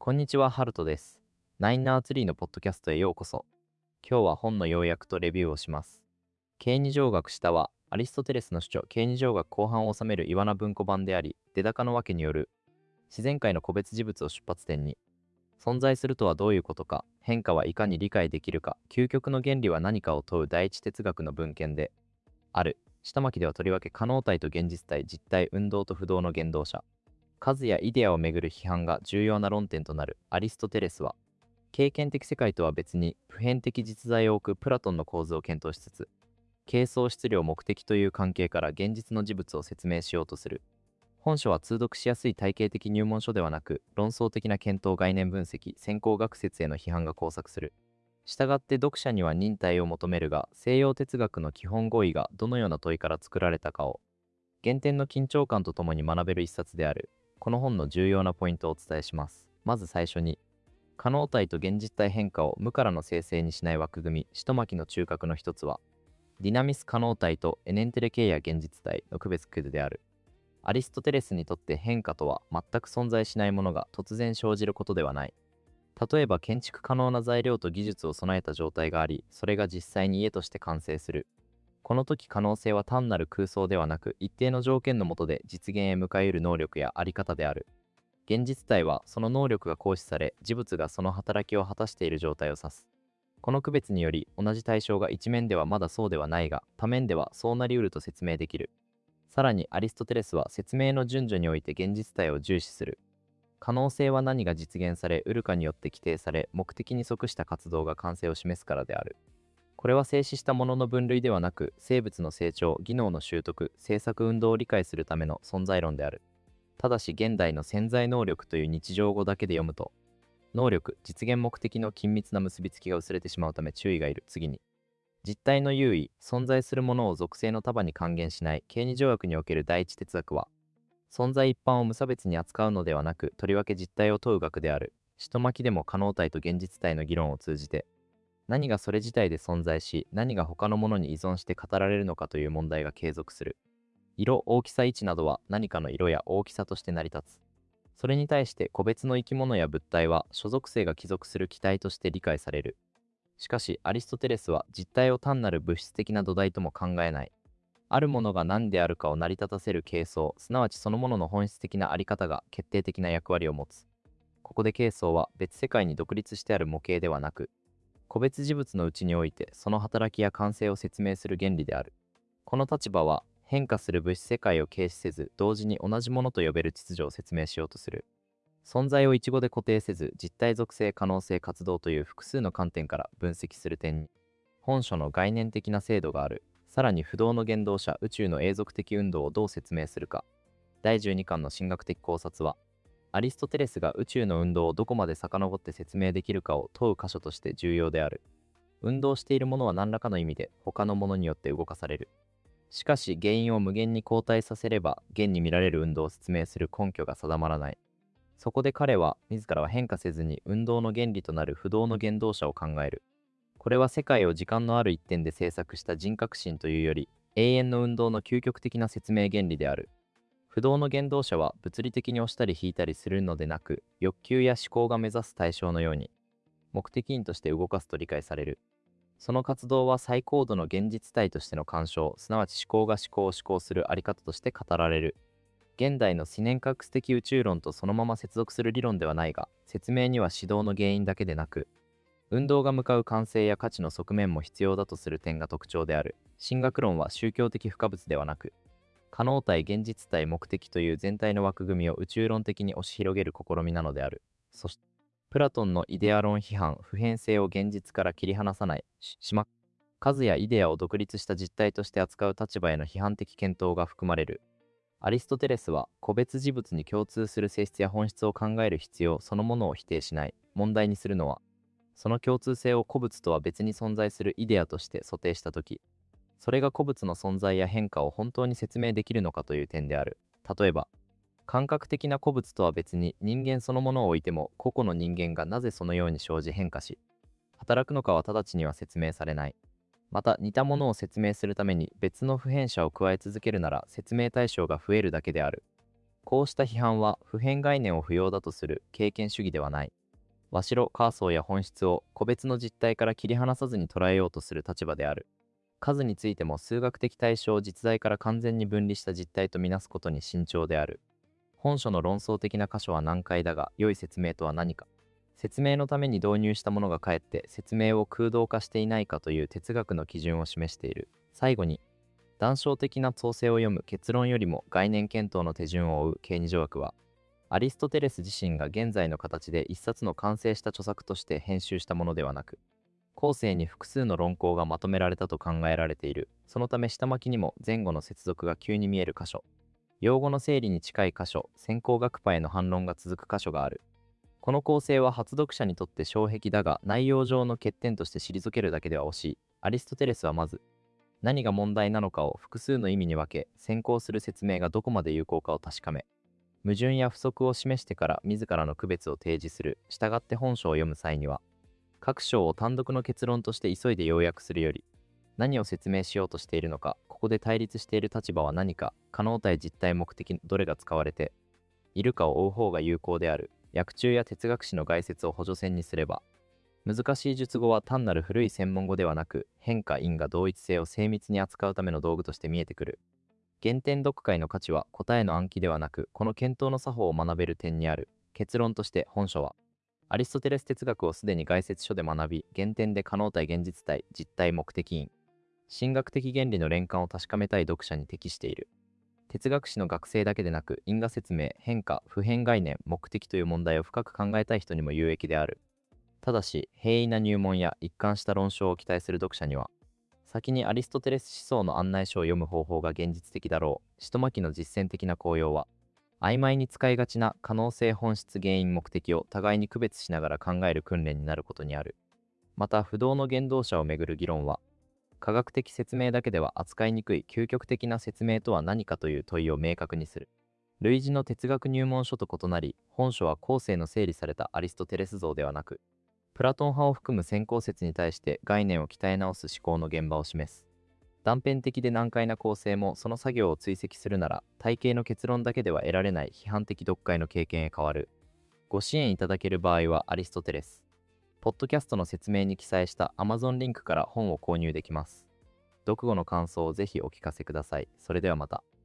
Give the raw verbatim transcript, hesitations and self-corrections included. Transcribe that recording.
こんにちは、ハルトです。ナインナーツリーのポッドキャストへようこそ。今日は本の要約とレビューをします。経二条学下は、アリストテレスの主張、経二条学後半を収める岩名文庫版であり、出高のわけによる、自然界の個別事物を出発点に、存在するとはどういうことか、変化はいかに理解できるか、究極の原理は何かを問う第一哲学の文献である。下巻ではとりわけ可能体と現実体、実体、運動と不動の原動者、数やイデアをめぐる批判が重要な論点となる。アリストテレスは、経験的世界とは別に普遍的実在を置くプラトンの構図を検討しつつ、形相質量目的という関係から現実の事物を説明しようとする。本書は通読しやすい体系的入門書ではなく、論争的な検討概念分析、先行学説への批判が交錯する。したがって読者には忍耐を求めるが、西洋哲学の基本語彙がどのような問いから作られたかを、原点の緊張感とともに学べる一冊である。この本の重要なポイントをお伝えします。まず最初に、可能体と現実体変化を無からの生成にしない枠組み、使徒巻の中核の一つは、ディナミス可能体とエネンテレ系や現実体の区別区である。アリストテレスにとって変化とは全く存在しないものが突然生じることではない。例えば建築可能な材料と技術を備えた状態があり、それが実際に家として完成する。この時可能性は単なる空想ではなく、一定の条件の下で実現へ迎え得る能力やあり方である。現実体はその能力が行使され、事物がその働きを果たしている状態を指す。この区別により、同じ対象が一面ではまだそうではないが、多面ではそうなりうると説明できる。さらにアリストテレスは説明の順序において現実体を重視する。可能性は何が実現され得るかによって規定され、目的に即した活動が完成を示すからである。これは静止したものの分類ではなく、生物の成長、技能の習得、制作運動を理解するための存在論である。ただし現代の潜在能力という日常語だけで読むと、能力、実現目的の緊密な結びつきが薄れてしまうため注意がいる。次に、実体の優位、存在するものを属性の束に還元しない経二条約における第一哲学は、存在一般を無差別に扱うのではなく、とりわけ実体を問う学である。使徒巻でも可能体と現実体の議論を通じて、何がそれ自体で存在し、何が他のものに依存して語られるのかという問題が継続する。色、大きさ、位置などは何かの色や大きさとして成り立つ。それに対して個別の生き物や物体は所属性が帰属する気体として理解される。しかしアリストテレスは実体を単なる物質的な土台とも考えない。あるものが何であるかを成り立たせる形相、すなわちそのものの本質的なあり方が決定的な役割を持つ。ここで形相は別世界に独立してある模型ではなく、個別事物のうちにおいてその働きや完成を説明する原理である。この立場は変化する物質世界を軽視せず、同時に同じものと呼べる秩序を説明しようとする。存在を一語で固定せず、実体属性、可能性、活動という複数の観点から分析する点に、本書の概念的な精度がある。さらに不動の原動者、宇宙の永続的運動をどう説明するか。だいじゅうにかんの神学的考察は、アリストテレスが宇宙の運動をどこまで遡って説明できるかを問う箇所として重要である。運動しているものは何らかの意味で他のものによって動かされる。しかし原因を無限に後退させれば現に見られる運動を説明する根拠が定まらない。そこで彼は自らは変化せずに運動の原理となる不動の原動者を考える。これは世界を時間のある一点で制作した人格心というより永遠の運動の究極的な説明原理である。不動の原動者は物理的に押したり引いたりするのでなく、欲求や思考が目指す対象のように目的因として動かすと理解される。その活動は最高度の現実体としての干渉、すなわち思考が思考を思考するあり方として語られる。現代の思念覚的宇宙論とそのまま接続する理論ではないが、説明には指導の原因だけでなく、運動が向かう完成や価値の側面も必要だとする点が特徴である。神学論は宗教的不可物ではなく、可能体、現実体、目的という全体の枠組みを宇宙論的に押し広げる試みなのである。そして、プラトンのイデア論批判、普遍性を現実から切り離さない、し島、数やイデアを独立した実体として扱う立場への批判的検討が含まれる。アリストテレスは、個別事物に共通する性質や本質を考える必要そのものを否定しない。問題にするのは、その共通性を個物とは別に存在するイデアとして想定したとき、それが個物の存在や変化を本当に説明できるのかという点である。例えば、感覚的な個物とは別に人間そのものを置いても個々の人間がなぜそのように生じ変化し働くのかは直ちには説明されない。また似たものを説明するために別の普遍者を加え続けるなら説明対象が増えるだけである。 こうした批判は普遍概念を不要だとする経験主義ではない。和白カーソーや本質を個別の実態から切り離さずに捉えようとする立場である。数についても数学的対象を実在から完全に分離した実態とみなすことに慎重である。本書の論争的な箇所は難解だが、良い説明とは何か。説明のために導入したものがかえって説明を空洞化していないかという哲学の基準を示している。最後に、談笑的な創世を読む結論よりも概念検討の手順を追う経二条学は、アリストテレス自身が現在の形で一冊の完成した著作として編集したものではなく、後世に複数の論考がまとめられたと考えられている。そのため下巻きにも前後の接続が急に見える箇所、用語の整理に近い箇所、先行学派への反論が続く箇所がある。この構成は初読者にとって障壁だが、内容上の欠点として退けるだけでは惜しい。アリストテレスはまず、何が問題なのかを複数の意味に分け、先行する説明がどこまで有効かを確かめ、矛盾や不足を示してから自らの区別を提示する。したがって本書を読む際には、各章を単独の結論として急いで要約するより、何を説明しようとしているのか、ここで対立している立場は何か、可能体実体目的どれが使われているかを追う方が有効である。訳中や哲学史の概説を補助線にすれば、難しい術語は単なる古い専門語ではなく、変化因果同一性を精密に扱うための道具として見えてくる。原点読解の価値は答えの暗記ではなく、この検討の作法を学べる点にある。結論として本書は、アリストテレス哲学をすでに概説書で学び、原点で可能体現実体、実体目的因、神学的原理の連関を確かめたい読者に適している。哲学史の学生だけでなく、因果説明、変化、普遍概念、目的という問題を深く考えたい人にも有益である。ただし、平易な入門や一貫した論証を期待する読者には、先にアリストテレス思想の案内書を読む方法が現実的だろう。一巻の実践的な効用は、曖昧に使いがちな可能性、本質、原因、目的を互いに区別しながら考える訓練になることにある。また、不動の言動者をめぐる議論は、科学的説明だけでは扱いにくい究極的な説明とは何かという問いを明確にする。類似の哲学入門書と異なり、本書は後世の整理されたアリストテレス像ではなく、プラトン派を含む先行説に対して概念を鍛え直す思考の現場を示す。断片的で難解な構成もその作業を追跡するなら、体系の結論だけでは得られない批判的読解の経験へ変わる。ご支援いただける場合はアリストテレス。ポッドキャストの説明に記載した Amazon リンクから本を購入できます。読後の感想をぜひお聞かせください。それではまた。